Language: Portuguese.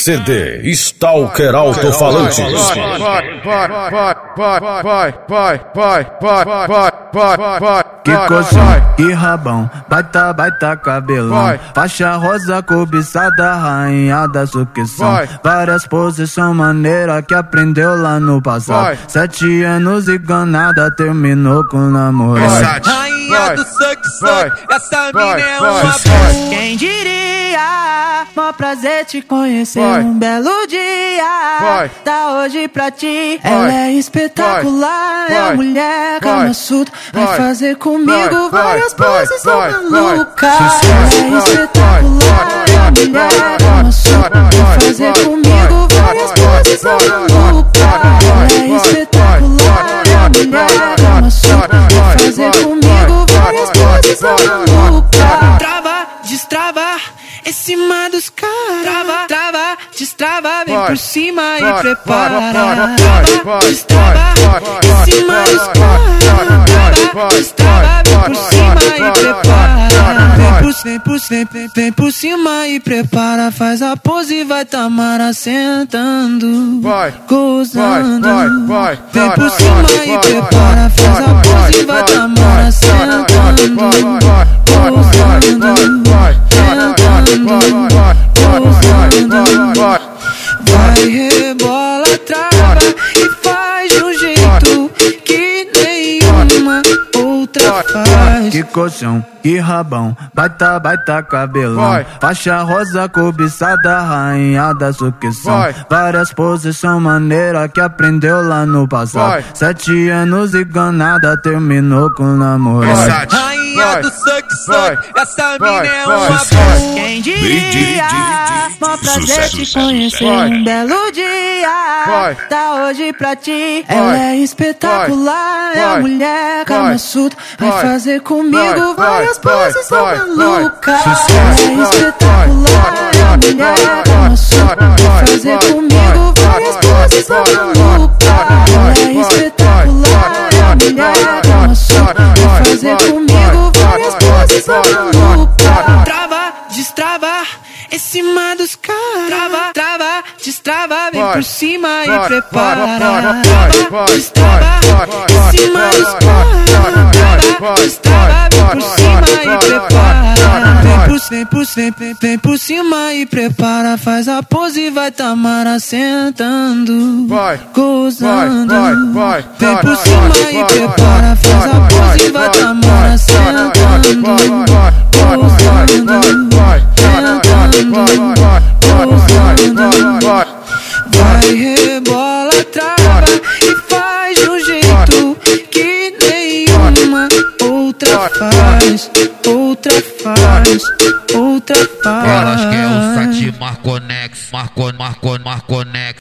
CD Stalker Alto-Falantes. Que coxão, que rabão, baita cabelão. Faixa rosa cobiçada, rainha da sucção. Várias posições maneiras que aprendeu lá no passado. 7 anos e ganada, terminou com namorado. Rainha do suck, essa mina é uma bosta. Quem diria, mó prazer te conhecer um belo dia. Tá hoje pra ti, ela é espetacular. É a mulher Kama Sutra, vai fazer comigo várias poses malucas. Ela é espetacular, é a mulher Kama Sutra, vai fazer comigo várias poses malucas. Ela é espetacular, é a mulher Kama Sutra, vai fazer comigo várias poses malucas. Trava, destrava, em cima dos caras. Trava, destrava, vem por cima e prepara. Trava, destrava, em cima dos caras. Trava, destrava, vem por cima e prepara. Vem por cima e prepara. Faz a pose e vai Tamara sentando, gozando. Vem por cima e prepara. Faz a pose e vai Tamara sentando, gozando. Vai, rebola, trava e faz de um jeito que nenhuma outra faz. Que colchão, que rabão, baita cabelão. Faixa rosa cobiçada, rainha da sucção. Várias posições maneiras que aprendeu lá no passado. 7 anos e ganada, terminou com namorado. Rainha do suck, essa mina é uma bosta. Quem diria, mó prazer te conhecer um belo dia. Tá hoje pra ti, ela é espetacular. É a mulher Kama Sutra, vai fazer comigo várias poses malucas. Ela é espetacular, é a mulher Kama Sutra, vai fazer comigo várias poses malucas. Ela é espetacular, é a mulher Kama Sutra, vai fazer comigo várias poses malucas. Trava, destrava, em cima dos caras. Trava, destrava, vem por cima e prepara. Trava, destrava, em cima dos caras. Trava, destrava, vem por cima e prepara. Vem por cima e prepara. Faz a pose e vai Tamara sentando, gozando. Vem por cima e prepara. Faz a pose e vai Tamara sentando, gozando. Vai, rebola, trava e faz de um jeito que nenhuma outra faz. Elas querem o Sati Marconex, Marconex.